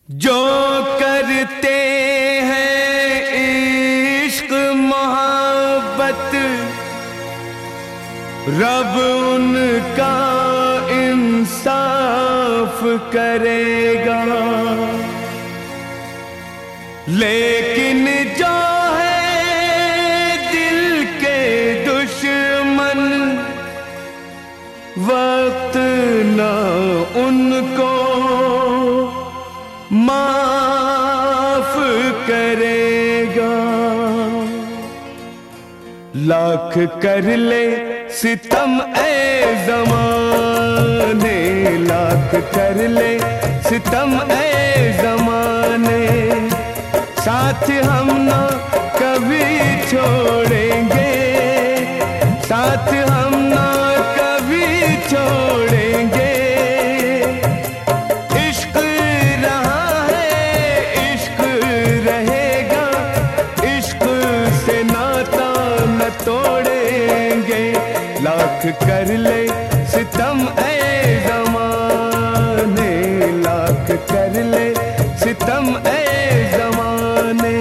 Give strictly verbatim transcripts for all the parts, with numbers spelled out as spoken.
जो करते हैं इश्क मोहब्बत, रब उनका इंसाफ करेगा। लेकिन जो है दिल के दुश्मन, वक्त ना उनको माफ करेगा। लाख कर ले सितम ए ज़माने, लाख कर ले सितम ए ज़माने, साथ हम ना कभी छोड़ेंगे, साथ हम ना कभी छोड़ेंगे। इश्क रहा है इश्क रहेगा, इश्क से नाता न तोड़ेंगे। लाख कर ले सितम ए ज़माने, लाख कर ले सितम ए ज़माने।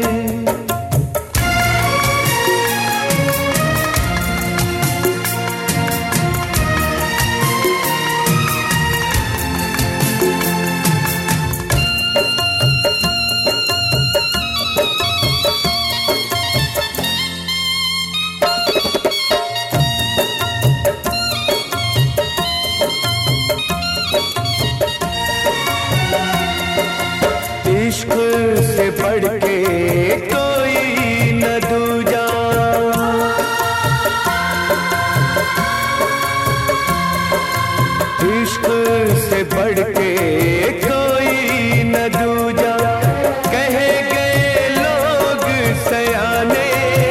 इश्क से बढ़ के कोई न दूजा, इश्क से बढ़ के कोई न दूजा, कहे गए लोग सयाने,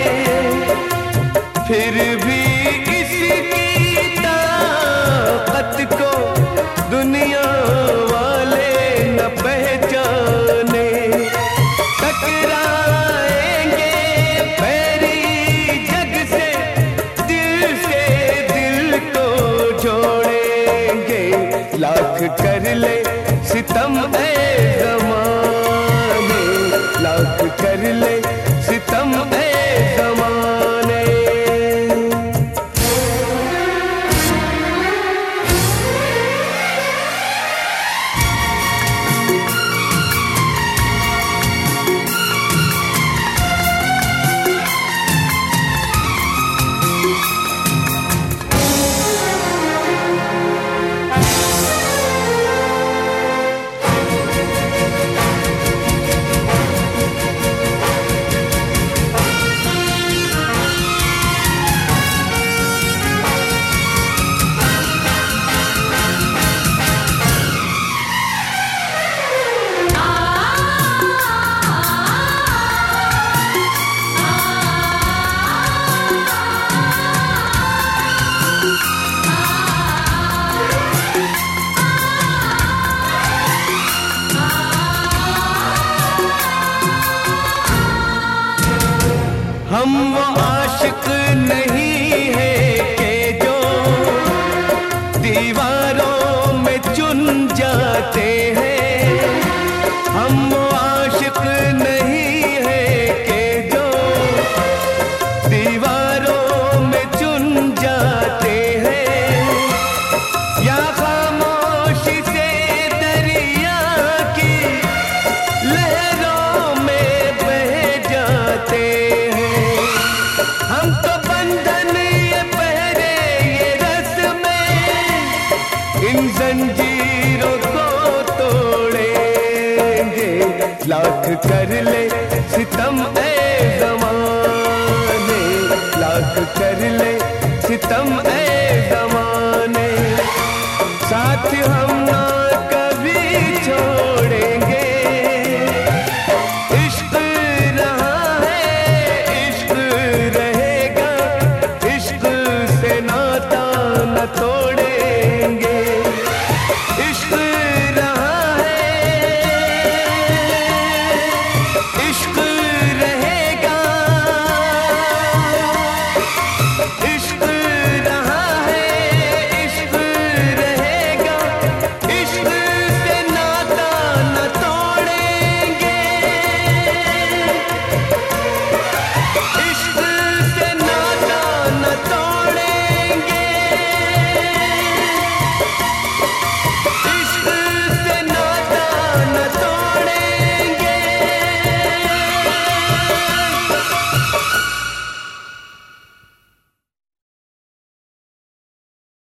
फिर भी इसकी ताकत को दुनिया वाले न पहचाने। टकराएंगे पैरी जग से, दिल से दिल को जोड़ेंगे। लाख कर ले सितम ए ज़माने, लाख कर ले सितम ए ज़माने। हम वो आशिक नहीं है कि जो दीवारों में चुन जाते हैं, हम वो आशिक नहीं है कि जो दीवारों में चुन जाते हैं, या खामोशी से दरिया की लहरों में बह जाते हैं। हम तो बंधन ये पहरे ये रस्में, इन जंजीरों को तोड़ेंगे। लाख कर ले सितम ए ज़माने, लाख कर ले सितम ए ज़माने, साथ हम